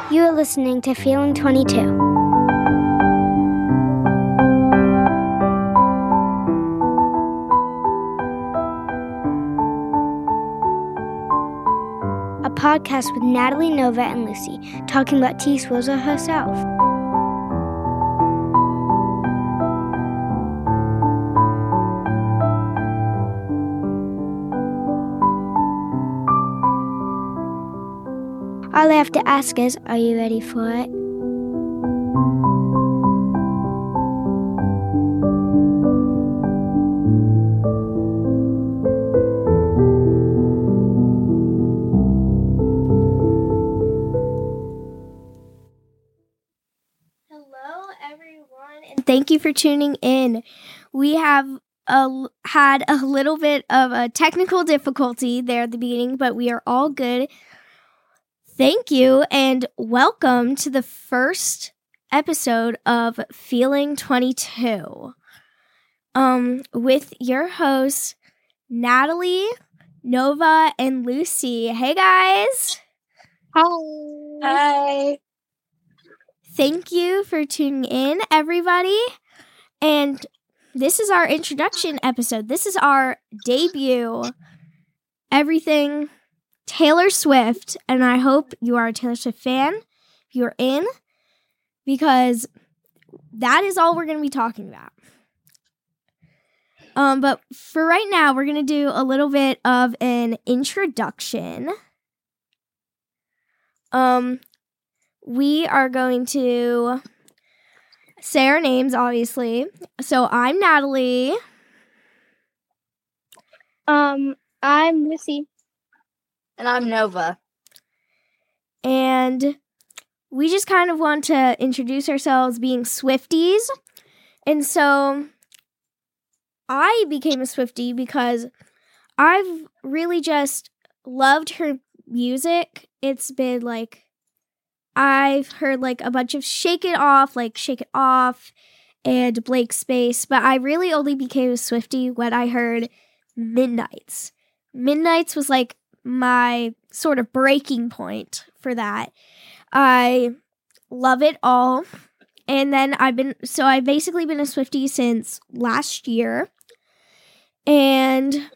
You are listening to Feeling 22. A podcast with Natalie, Nova, and Lucy, talking about T. Swilza herself. All I have to ask is, are you ready for it? Hello, everyone, and thank you for tuning in. We have had a little bit of a technical difficulty there at the beginning, but we are all good. Thank you, and welcome to the first episode of Feeling 22. With your hosts, Natalie, Nova, and Lucy. Hey, guys. Hi. Thank you for tuning in, everybody. And this is our introduction episode. This is our debut. Everything Taylor Swift. And I hope you are a Taylor Swift fan. If you're in. Because that is all we're going to be talking about. But for right now, we're going to do a little bit of an introduction. We are going to say our names, obviously. So I'm Natalie. I'm Lucy. And I'm Nova. And we just kind of want to introduce ourselves being Swifties. And so I became a Swiftie because I've really just loved her music. It's been like, I've heard like a bunch of Shake It Off and Blank Space, but I really only became a Swiftie when I heard Midnights. Midnights was like my sort of breaking point for that. I love it all. And then I've basically been a Swiftie since last year. And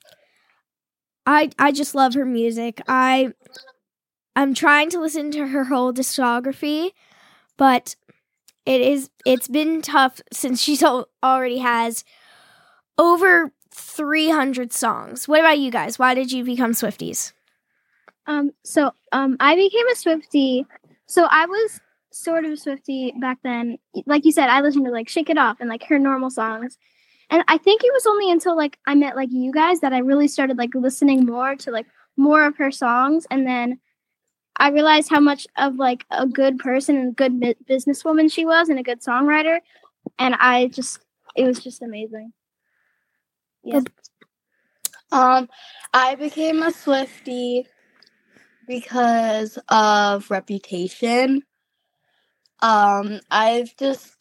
I just love her music. I'm trying to listen to her whole discography, but it's been tough since she already has over 300 songs. What about you guys? Why did you become Swifties? I became a Swiftie. So I was sort of a Swiftie back then. Like you said, I listened to like Shake It Off and like her normal songs. And I think it was only until like I met like you guys that I really started like listening more to like more of her songs. And then I realized how much of like a good person and a good businesswoman she was and a good songwriter. And it was just amazing. Yeah. I became a Swiftie because of Reputation. I've just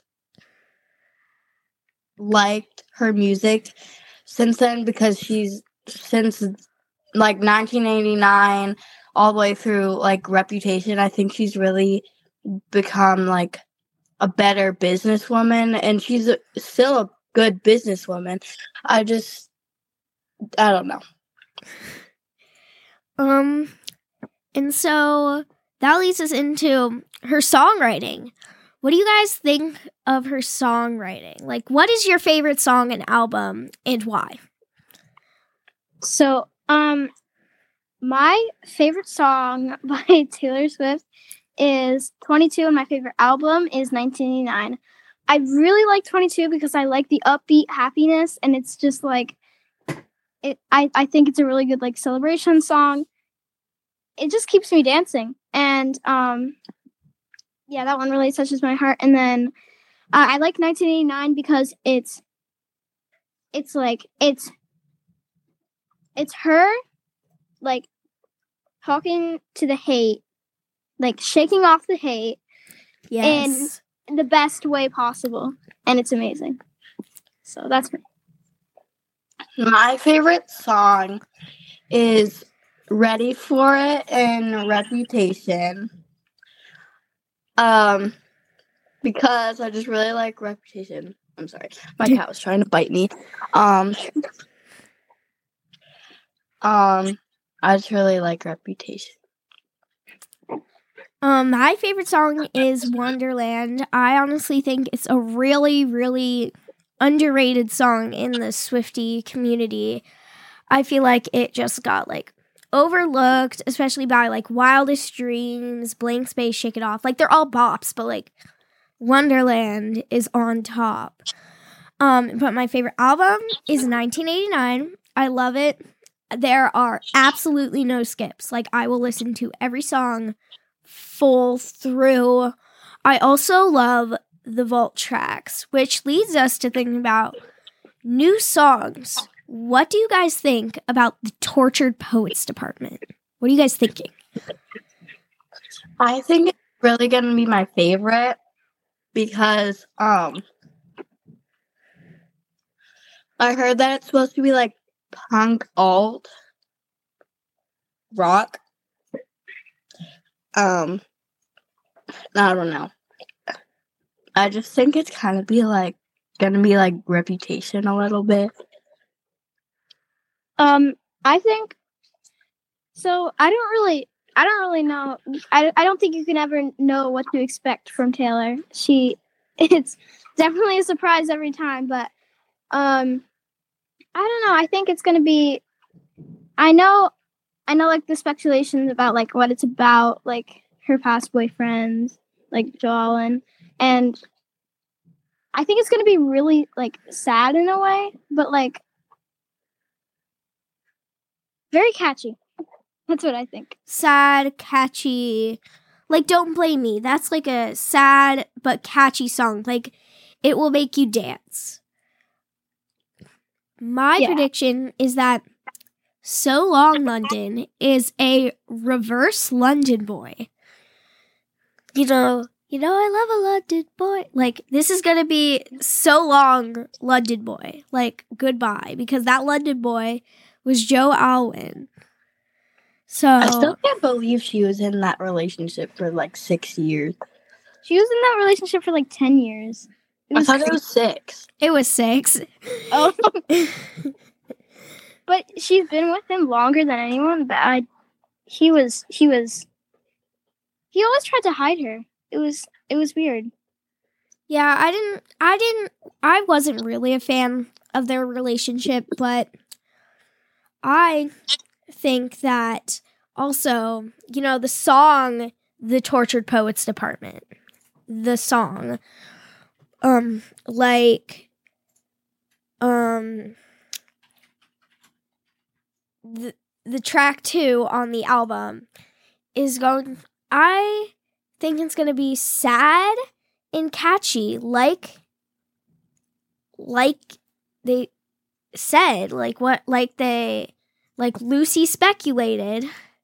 liked her music since then because since like 1989 all the way through like Reputation, I think she's really become like a better businesswoman, and she's still a good businesswoman. I don't know. And so that leads us into her songwriting. What do you guys think of her songwriting? Like, what is your favorite song and album, and why? So, my favorite song by Taylor Swift is 22, and my favorite album is 1989. I really like 22 because I like the upbeat happiness, and it's just like, I think it's a really good like celebration song. It just keeps me dancing, and yeah, that one really touches my heart. And then I like 1989 because it's her like talking to the hate, like shaking off the hate, Yes. in the best way possible, and it's amazing. So that's me. My favorite song is Ready for It and Reputation. Because I just really like Reputation. I'm sorry, my cat was trying to bite me. I just really like Reputation. My favorite song is Wonderland. I honestly think it's a really, really underrated song in the Swiftie community. I feel like it just got like overlooked, especially by like Wildest Dreams, Blank Space, Shake It Off. Like they're all bops, but like Wonderland is on top. But my favorite album is 1989. I love it. There are absolutely no skips. Like I will listen to every song full through. I also love the vault tracks, which leads us to thinking about new songs. What do you guys think about the Tortured Poets Department? What are you guys thinking? I think it's really gonna be my favorite because I heard that it's supposed to be like punk alt rock. I don't know. I just think it's kind of gonna be like Reputation a little bit. I think so. I don't really know. I don't think you can ever know what to expect from Taylor. It's definitely a surprise every time, but I don't know. I think it's gonna be. I know, like the speculations about like what it's about, like her past boyfriends, like Joe Allen, and I think it's gonna be really like sad in a way, but like very catchy. That's what I think. Sad, catchy. Like Don't Blame Me. That's like a sad but catchy song. Like it will make you dance. My prediction is that So Long London is a reverse London Boy. You know, I love a London boy. Like, this is gonna be So Long London Boy. Like, goodbye. Because that London boy was Joe Alwyn. So I still can't believe she was in that relationship for like 6 years. She was in that relationship for like 10 years. I thought it was 6. It was 6. Oh. But she's been with him longer than anyone. But he always tried to hide her. It was weird. Yeah, I wasn't really a fan of their relationship, but I think that also, the song The Tortured Poets Department, the song, the track 2 on the album I think it's going to be sad and catchy, like they said, like Lucy speculated.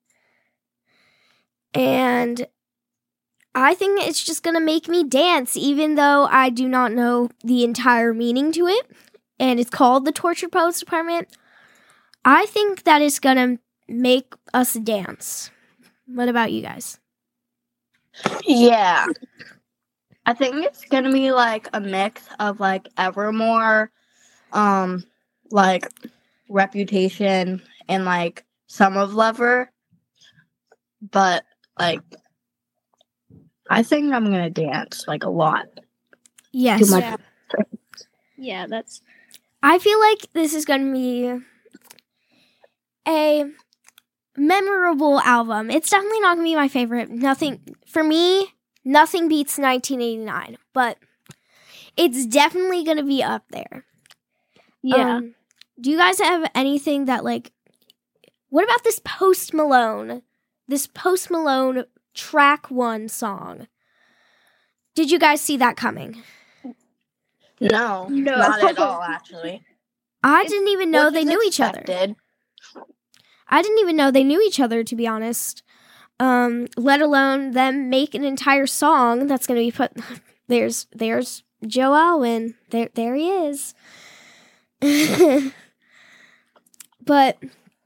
And I think it's just going to make me dance, even though I do not know the entire meaning to it. And it's called The Tortured Poets Department. I think that it's going to make us dance. What about you guys? Yeah. I think it's going to be like a mix of like Evermore, like Reputation, and like some of Lover. But like, I think I'm going to dance like a lot. Yes. Yeah, that's... I feel like this is going to be a memorable album. It's definitely not going to be my favorite. Nothing beats 1989, but it's definitely going to be up there. Yeah. Do you guys have anything that like, what about this Post Malone track 1 song? Did you guys see that coming? No, not at all, actually. I didn't even know they knew each other. I didn't even know they knew each other, to be honest. Let alone them make an entire song that's going to be put... There's Joe Alwyn. There he is. But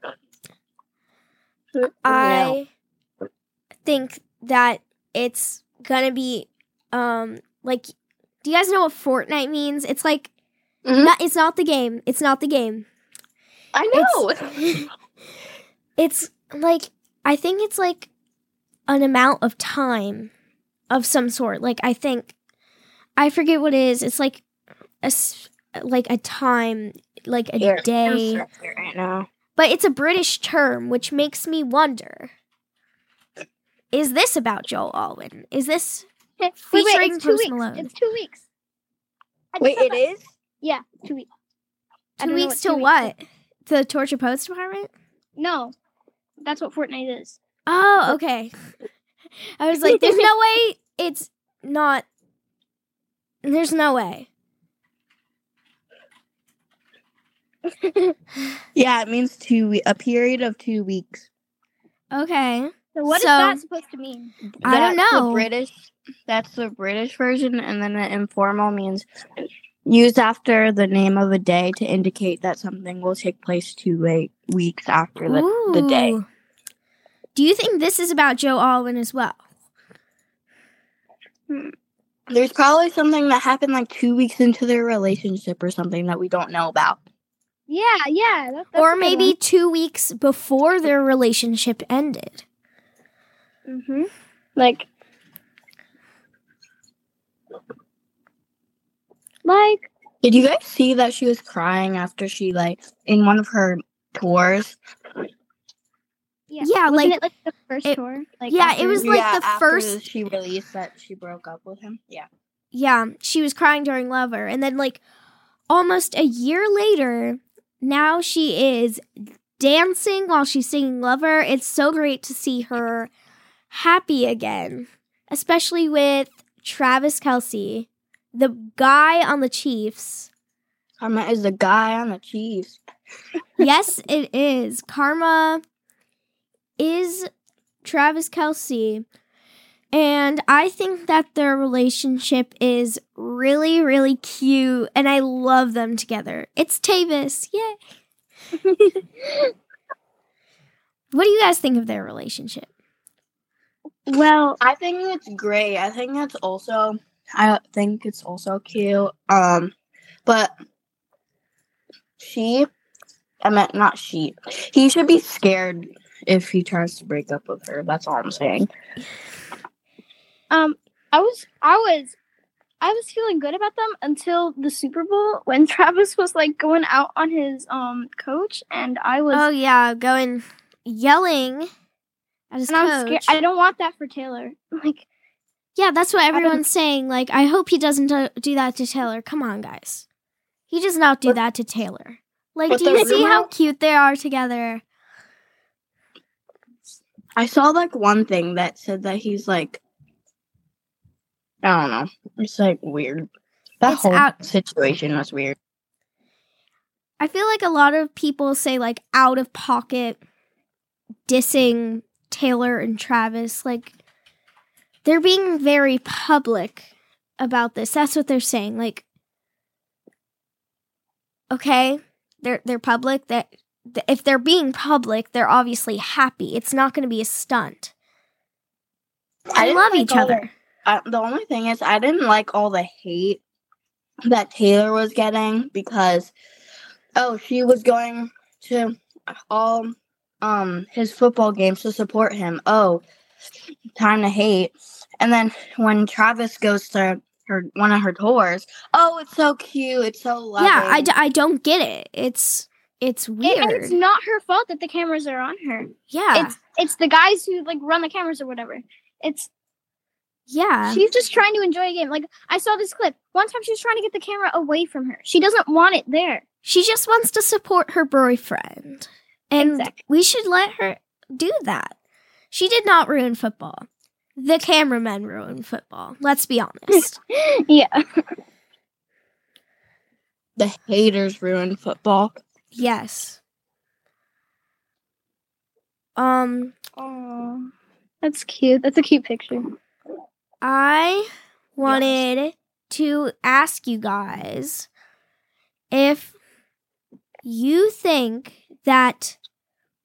I think that it's gonna be like, do you guys know what Fortnite means? It's like Mhm. it's not the game. It's not the game. I know. It's like, I think it's like an amount of time of some sort. Like, I forget what it is. It's like a time, like a day. Right now. But it's a British term, which makes me wonder, is this about Joel Alwyn? Is this featuring it's 2 Post weeks. Malone? It's 2 weeks. I Wait, just it is? Yeah, 2 weeks. I 2 don't know weeks what till 2 weeks what? The Torture Post Department? No, that's what Fortnite is. Oh, okay. I was like, there's no way it's not. There's no way. Yeah, it means a period of 2 weeks. Okay. So what is So- that supposed to mean? I don't That's know. That's the British version, and then the informal means used after the name of a day to indicate that something will take place 2 weeks after the day. Ooh. Do you think this is about Joe Alwyn as well? There's probably something that happened like 2 weeks into their relationship or something that we don't know about. Yeah. That's Or maybe 2 weeks before their relationship ended. like Did you guys see that she was crying after she in one of her tours? Yeah, wasn't like- it like the first tour? Like yeah, after- it was like the after first. she released that she broke up with him. Yeah. Yeah, she was crying during Lover. And then, like, almost a year later, now she is dancing while she's singing Lover. It's so great to see her happy again, especially with Travis Kelce, the guy on the Chiefs. Karma is the guy on the Chiefs. Yes, it is. Karma is Travis Kelce. And I think that their relationship is really, really cute. And I love them together. It's Tavis. Yay. What do you guys think of their relationship? Well, I think it's great. I think it's also cute. But he should be scared if he tries to break up with her. That's all I'm saying. I was feeling good about them until the Super Bowl when Travis was like going out on his coach, and I was Oh, yeah, yelling at his and I was coach. scared. I don't want that for Taylor. Like, Yeah, that's what everyone's saying. Like, I hope he doesn't do that to Taylor. Come on, guys. He does not do that to Taylor. Like, But do you the see how rumor- cute they are together? I saw one thing that said that he's I don't know. It's weird. That It's whole situation was weird. I feel like a lot of people say, like, out of pocket dissing Taylor and Travis. Like, they're being very public about this. That's what they're saying. Like, okay, they're public. That if they're being public, they're obviously happy. It's not going to be a stunt. They didn't love like each all other. The only thing is, I didn't like all the hate that Taylor was getting because, she was going to all his football games to support him. Oh, time to hate. And then when Travis goes to one of her tours, it's so cute, it's so loving. Yeah, I don't get it. It's weird. and it's not her fault that the cameras are on her. Yeah, It's the guys who like run the cameras or whatever. yeah. She's just trying to enjoy a game. Like, I saw this clip. One time she was trying to get the camera away from her. She doesn't want it there. She just wants to support her boyfriend. And Exactly. we should let her do that. She did not ruin football. The cameramen ruined football. Let's be honest. Yeah. The haters ruin football. Yes. Oh, that's cute. That's a cute picture. I wanted to ask you guys if you think that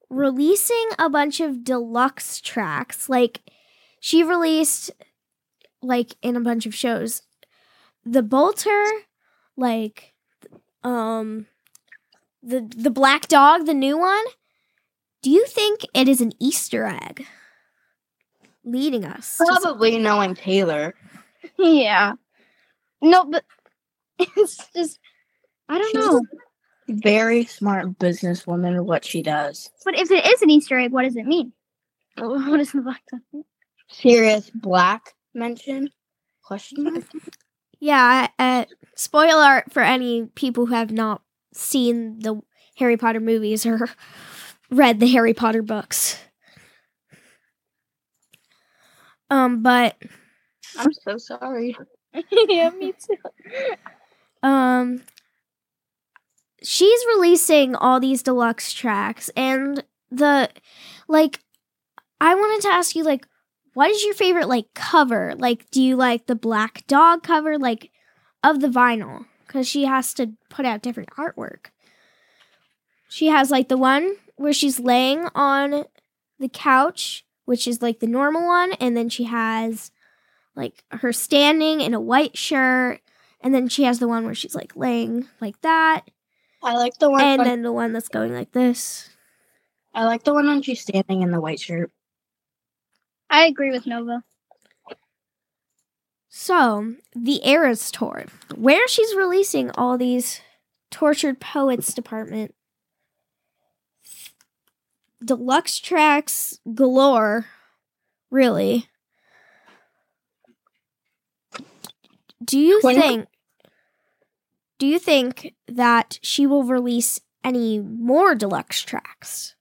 releasing a bunch of deluxe tracks, like she released like in a bunch of shows. The Bolter, like the black dog, the new one. Do you think it is an Easter egg leading us? Probably knowing Taylor. Yeah. No, but it's just, I don't know. Very smart businesswoman, what she does. But if it is an Easter egg, what does it mean? What does the black dog mean? Sirius Black mention? Question mark? Yeah, spoiler alert for any people who have not seen the Harry Potter movies or read the Harry Potter books. But I'm so sorry. Yeah, me too. she's releasing all these deluxe tracks, and I wanted to ask you, like, what is your favorite, like, cover? Like, do you like the Black Dog cover, like, of the vinyl? Because she has to put out different artwork. She has, like, the one where she's laying on the couch, which is, like, the normal one, and then she has, like, her standing in a white shirt, and then she has the one where she's, like, laying like that. I like the one. And then the one that's going like this. I like the one when she's standing in the white shirt. I agree with Nova. So, the Eras Tour, where she's releasing all these Tortured Poets department deluxe tracks galore, really. Do you think that she will release any more deluxe tracks?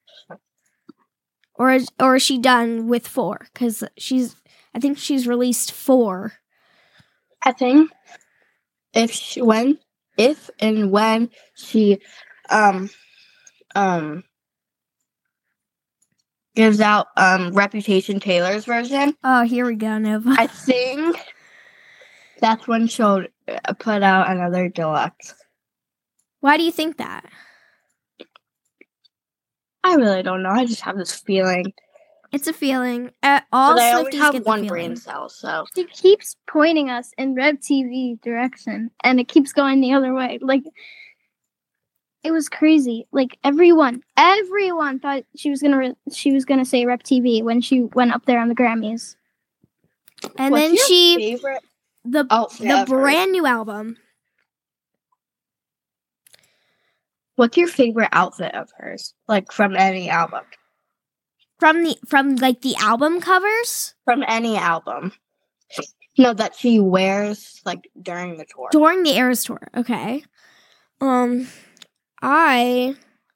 Or is she done with 4? Because I think she's released 4. I think if and when she gives out Reputation Taylor's version. Oh, here we go, Nova. I think that's when she'll put out another deluxe. Why do you think that? I really don't know. I just have this feeling. It's a feeling. All but I always Swifties have get the one feeling. brain cell, so. She keeps pointing us in Rev TV direction, and it keeps going the other way. Like, it was crazy. Like, everyone thought she was gonna say Rev TV when she went up there on the Grammys. And What's then your she favorite the outfit of hers? brand new album. What's your favorite outfit of hers? Like from any album? From the album covers From any album. No, that she wears like during the tour. during the Eras Tour. Okay. I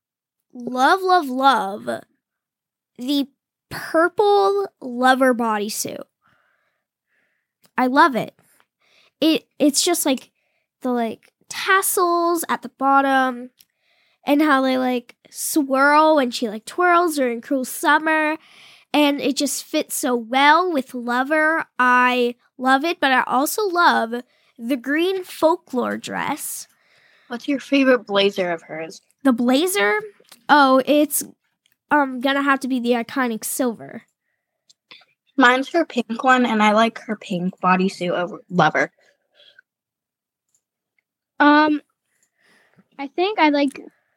love the purple Lover bodysuit. I love it. It's just like the like tassels at the bottom and how they like swirl when she like twirls during Cruel Summer, and it just fits so well with Lover. I love it, but I also love the green folklore dress. What's your favorite blazer of hers? The blazer? Oh, it's gonna have to be the iconic silver. Mine's her pink one, and I like her pink bodysuit over Lover. I think I like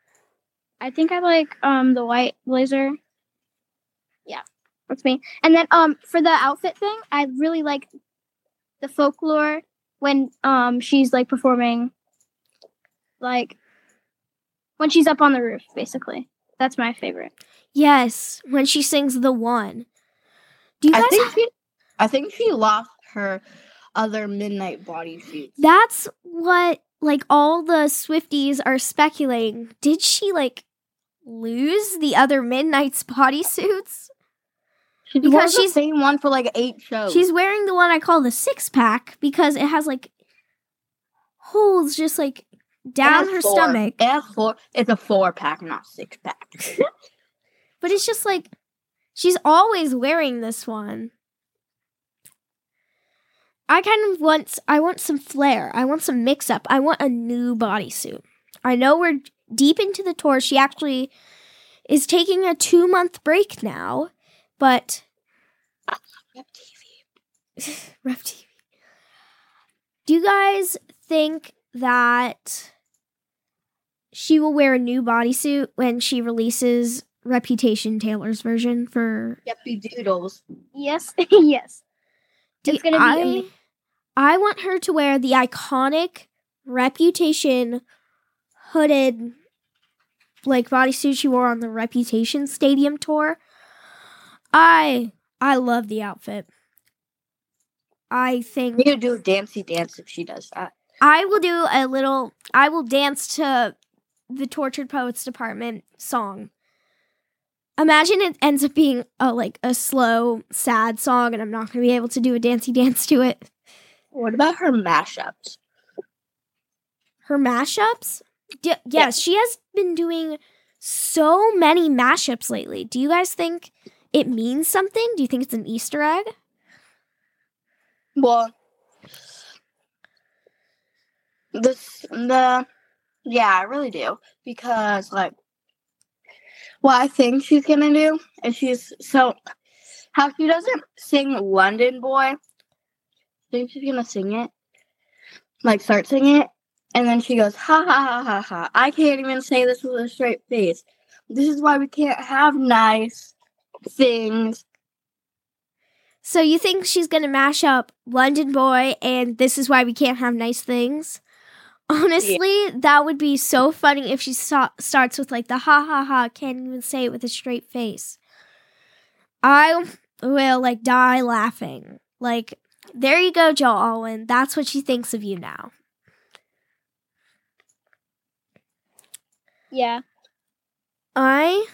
the white blazer. Yeah, that's me. And then for the outfit thing, I really like the folklore when she's like performing, like when she's up on the roof, basically. That's my favorite. Yes, when she sings The One. Do you guys I think she lost her other midnight bodysuit. That's what like all the Swifties are speculating. Did she like lose the other Midnight's bodysuits? Because she's the same one for like 8 shows. She's wearing the one I call the 6-pack because it has like holes just like down her stomach. It has 4. It's a 4-pack, not 6-pack. But it's just like she's always wearing this one. I want some flair. I want some mix-up. I want a new bodysuit. I know we're deep into the tour. She actually is taking a 2-month break now, but Rep TV. Do you guys think that she will wear a new bodysuit when she releases Reputation Taylor's version for... Yuppie Doodles. Yes, yes. It's gonna be amazing. I want her to wear the iconic Reputation hooded like bodysuit she wore on the Reputation Stadium tour. I love the outfit. I think You could do a dancey dance if she does that. I will dance to the Tortured Poets Department song. Imagine it ends up being a slow, sad song and I'm not going to be able to do a dancey dance to it. What about her mashups? Her mashups? Yes, she has been doing so many mashups lately. Do you guys think it means something? Do you think it's an Easter egg? Well, yeah, I really do. Because, what I think she's gonna do is how she doesn't sing London Boy, I think she's gonna sing it, start singing it, and then she goes, ha ha ha ha ha, I can't even say this with a straight face. This is why we can't have nice things. So you think she's going to mash up London Boy and This Is Why We Can't Have Nice Things? Honestly, That would be so funny if she starts with the ha ha ha, can't even say it with a straight face. I will die laughing. There you go, Joe Alwyn. That's what she thinks of you now. Yeah. I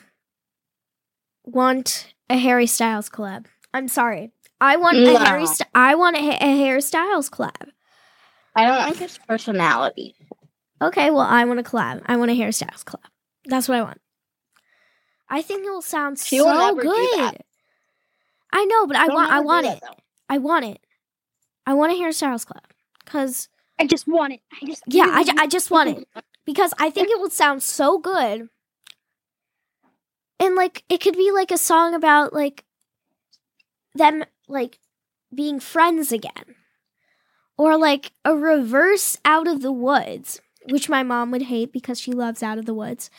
want a Harry Styles collab. I'm sorry. I want a Harry Styles collab. I don't like his personality. Okay, well, I want a collab. I want a Harry Styles collab. That's what I want. I think it will sound She will so never do good. that. I know, but I want it. Though. I want it. I want a Harry Styles collab because I just want it. I just want it because I think it would sound so good. And it could be a song about them being friends again. Or a reverse Out of the Woods, which my mom would hate because she loves Out of the Woods.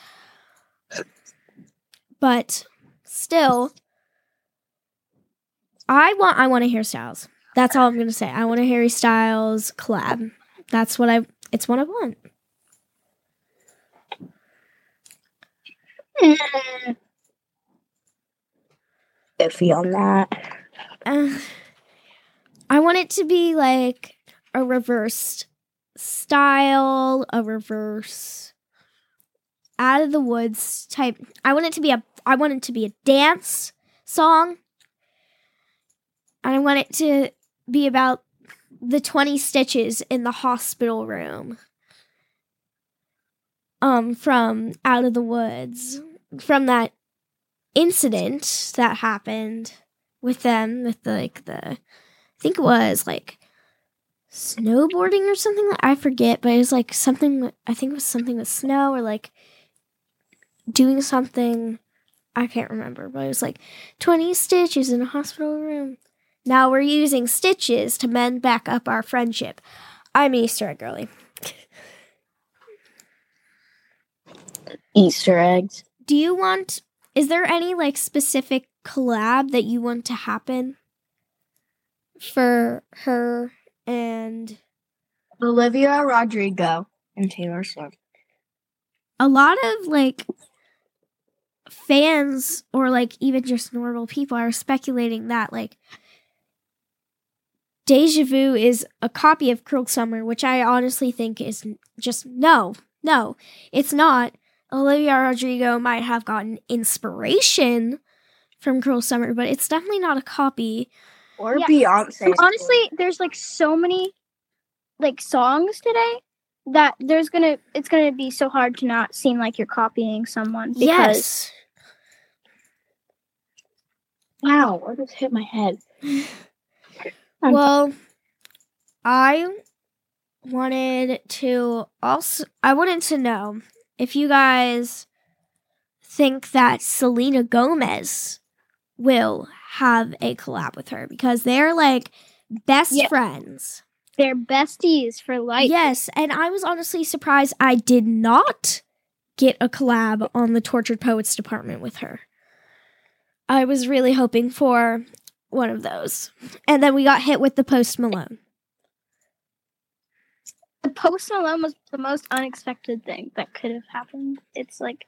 But still, I want a Harry Styles. That's all I'm gonna say. I want a Harry Styles collab. It's what I want. Iffy on that. I want it to be a reversed style, a reverse Out of the Woods type. I want it to be a dance song. And I want it to be about the 20 stitches in the hospital room. From Out of the Woods. From that incident that happened with them, with the I think it was snowboarding or something. I forget, but it was something. I think it was something with snow or doing something. I can't remember, but it was 20 stitches in a hospital room. Now we're using stitches to mend back up our friendship. I'm Easter egg girly. Easter eggs. Is there any specific collab that you want to happen for her and Olivia Rodrigo and Taylor Swift? A lot of fans or even just normal people are speculating that Deja Vu is a copy of Cruel Summer, which I honestly think is just no, it's not. Olivia Rodrigo might have gotten inspiration from Cruel Summer, but it's definitely not a copy. Or Beyonce. Honestly, there's so many songs today that it's gonna be so hard to not seem like you're copying someone. Because Yes. Wow, what just hit my head? Well, I wanted to know if you guys think that Selena Gomez will have a collab with her because they're best Yeah. friends. They're besties for life. Yes, and I was honestly surprised I did not get a collab on the Tortured Poets department with her. I was really hoping for one of those. And then we got hit with the Post Malone. The Post Malone was the most unexpected thing that could have happened. It's like,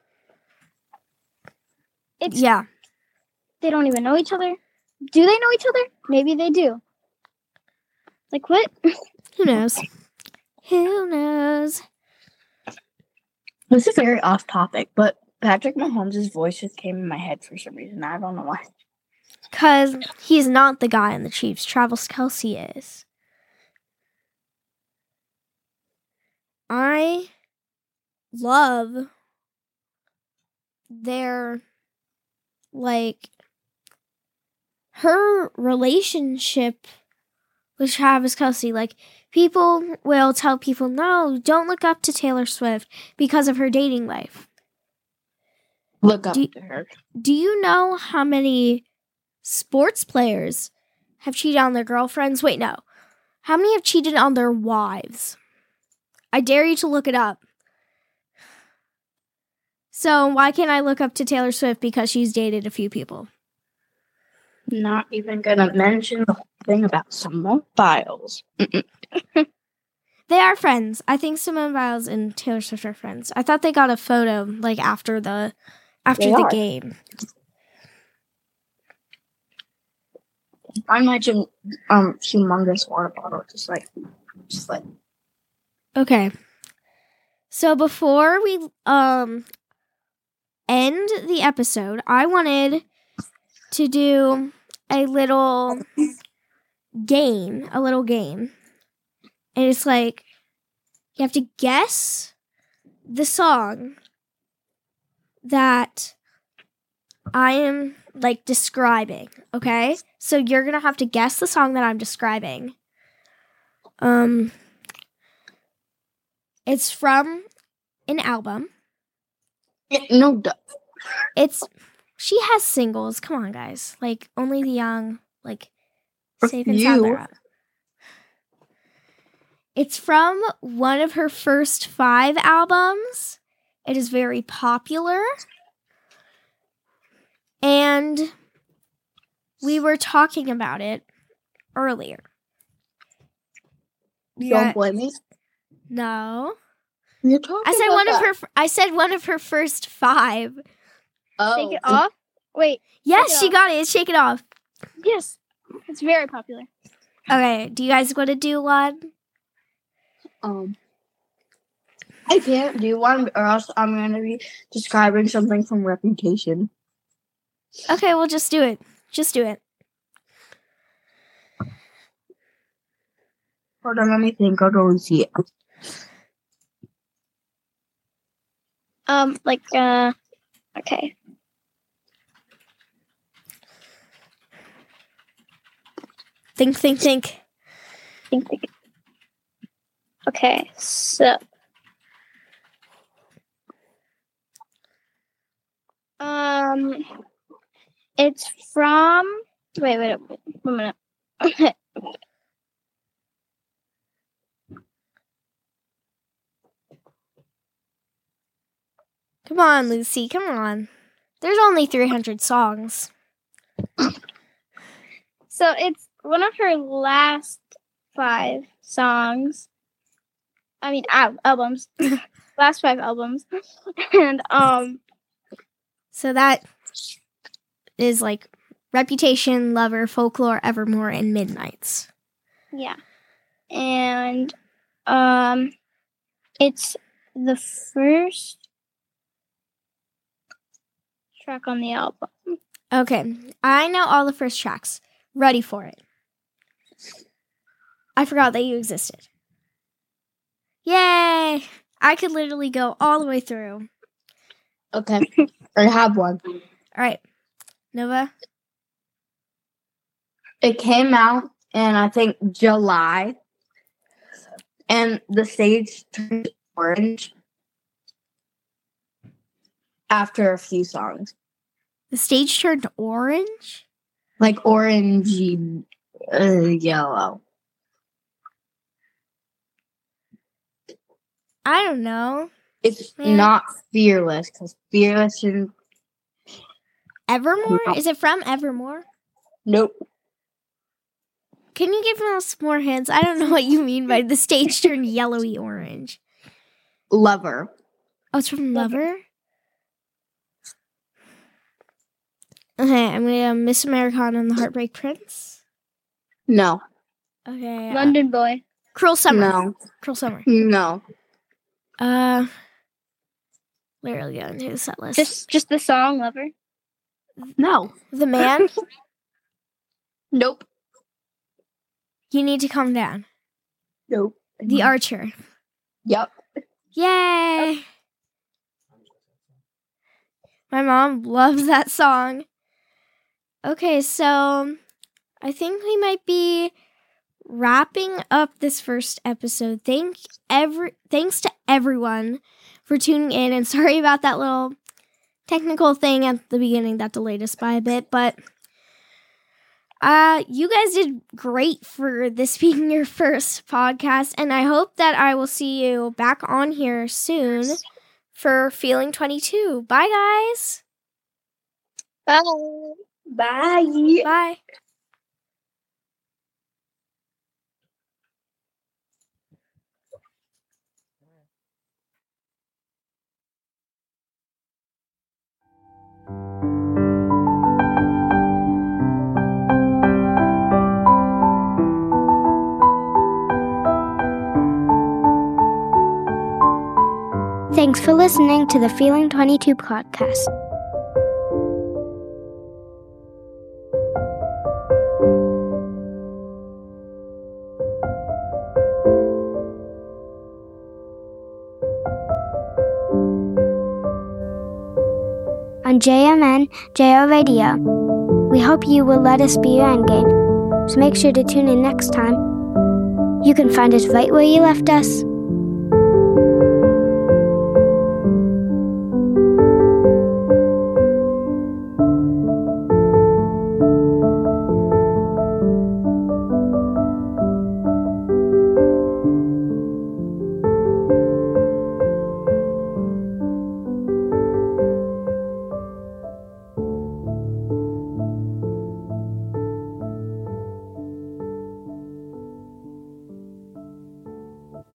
Yeah. they don't even know each other. Do they know each other? Maybe they do. Like, what? Who knows? Who knows? This is very off topic, but Patrick Mahomes' voice just came in my head for some reason. I don't know why. Because he's not the guy in the Chiefs. Travis Kelce is. I love their, like, her relationship with Travis Kelce. Like, people will tell people, no, don't look up to Taylor Swift because of her dating life. Look up to her. Do you know how many sports players have cheated on their girlfriends? Wait, no. How many have cheated on their wives? I dare you to look it up. So why can't I look up to Taylor Swift because she's dated a few people? Not even gonna mention the whole thing about Simone Biles. They are friends. I think Simone Biles and Taylor Swift are friends. I thought they got a photo like after the game. I imagine humongous water bottle, just like. Okay. So before we end the episode, I wanted to do a little game. And it's like you have to guess the song that I am like describing, okay? So you're going to have to guess the song that I'm describing. It's from an album. No, She has singles. Come on, guys. Like, Only the Young, like, For Safe and Sound. you. They're up. It's from one of her first 5 albums. It is very popular. And we were talking about it earlier. Don't blame me. No. You're talking I said one of her first 5. Oh. Shake It Off? Wait. Yes, Shake It she Off. got it. It's Shake It Off. Yes. It's very popular. Okay, do you guys want to do one? I can't do one, or else I'm going to be describing something from Reputation. Okay, well, just do it. Just do it. Hold on, let me think. I'll go and see it. Okay. Think. Think. Okay, so. It's from. Wait, 1 minute. Come on, Lucy. Come on. There's only 300 songs. So it's one of her last 5 songs. I mean, albums. Last 5 albums. And, So that is like Reputation, Lover, Folklore, Evermore, and Midnights. yeah. And, it's the first track on the album. Okay, I know all the first tracks. Ready for it. I forgot that you existed. Yay! I could literally go all the way through. Okay. I have one. All right. Nova? It came out in, I think, July. And the stage turned orange after a few songs. The stage turned orange? Like orangey Yellow. I don't know. It's Yeah. not Fearless, because Fearless is... Evermore? No. Is it from Evermore? Nope. Can you give us more hints? I don't know what you mean by the stage turned yellowy orange. Lover. Oh, it's from Lover? Okay, I'm gonna Miss Americana and the Heartbreak Prince. No. Okay. London Boy. Cruel Summer. No. Cruel Summer. No. Literally going to the set list. Just the song Lover. No. The Man. Nope. You Need to Calm Down. Nope. The Archer. Yep. Yay! My mom loves that song. Okay, so I think we might be wrapping up this first episode. Thanks to everyone for tuning in, and sorry about that little technical thing at the beginning that delayed us by a bit, but you guys did great for this being your first podcast, and I hope that I will see you back on here soon for Feeling 22. Bye, guys. Bye. Bye. Bye. Thanks for listening to the Feeling 22 podcast. On JMN JO Radio. We hope you will let us be your endgame, so make sure to tune in next time. You can find us right where you left us.